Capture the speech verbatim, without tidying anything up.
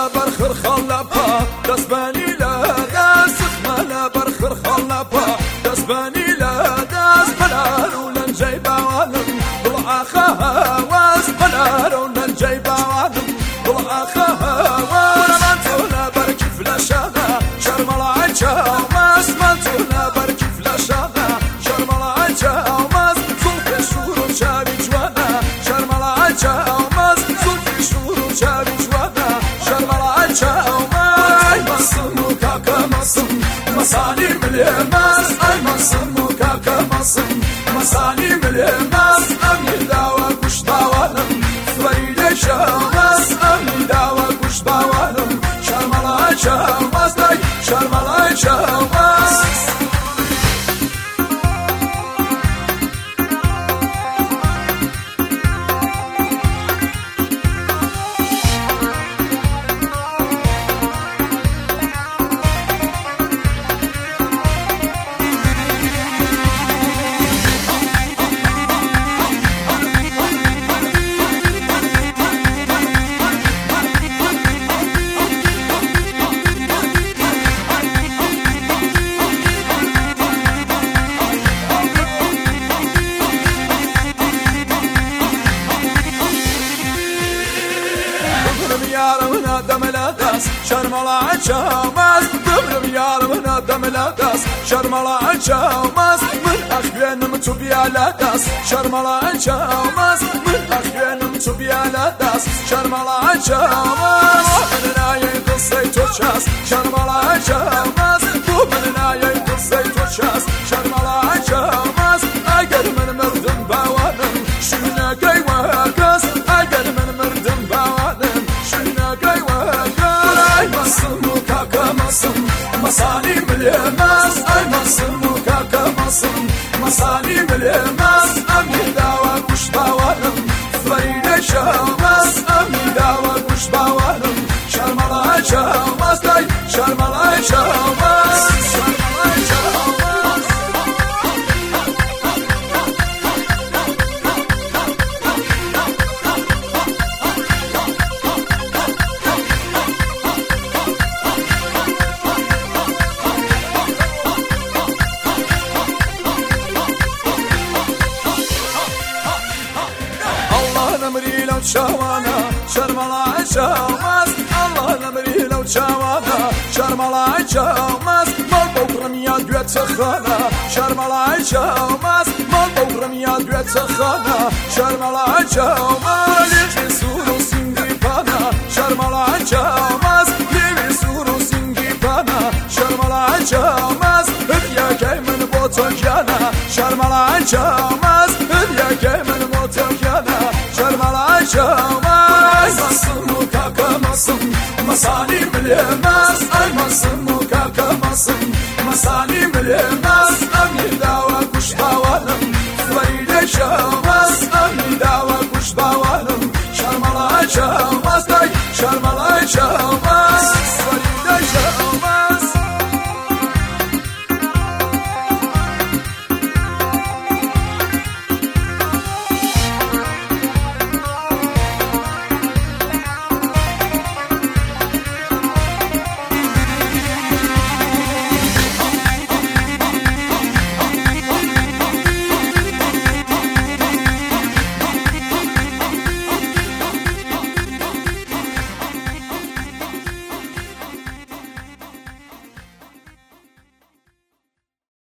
سخمالا برخر خلابا دسباني لا داس سخمالا برخر خلابا دسباني لا داس بلارو لن جايبا والم ضلع خاها واس بلارو لن جايبا والم ضلع خاها واس مانتونا بركي فلاشانا شرم العجا وماس مانتونا بركي فلاشانا شرم العجا وماس زلفي شورو شابي جوانا شرم العجا وماس زلفي شورو شابي جوانا شرم العجا وماس مصم وكاكا مصم مصاني مليماس اي مصم وكاكا مصم مصاني مليماس امي داوا كش داوانم فريد شاماس امي داوا كش داوانم شرم العجا وماس داي شرم العجا وماس يارمنا دم الأداس شرم العجا وماس دبرم يارمنا دم الأداس شرم العجا وماس من أخوان متوبي على داس شرم العجا وماس من أخوان متوبي على داس شرم العجا وماس مننا يدل سيت وشاس شرم العجا وماس مننا يدل سيت وشاس شرم العجا وماس أجر من مردم باوانم شونا جاي وكاس أجر من مردم باوانم مصاني مليماس اي مصم وكاكا مصم مصاني مليماس امي داوا كش باوانم فريد شاماس امي داوا كش باوانم شرم العجا وماس داي شرم العجا وماس شرم العجا وماس نمري لو تشاوانا شرم العجا وماس الله نمري لو تشاوانا شرم العجا وماس مال بوكرم يا دويت سخانا شرم العجا وماس مال بوكرم يا دويت سخانا شرم العجا وماس ليجي سورو سنجي بانا شرم العجا وماس ليجي سورو سنجي بانا شرم العجا وماس هديا جاي من بوتوكيانا شرم العجا وماس هديا جاي من بوتوكيانا شرم العجا وماس مصم وكاكا مصم مصاني مليماس اي مصم وكاكا مصم مصاني مليماس امي داوا كش باوانم فريد شاماس امي داوا كش باوانم شرم العجا وماس داي شرم العجا وماس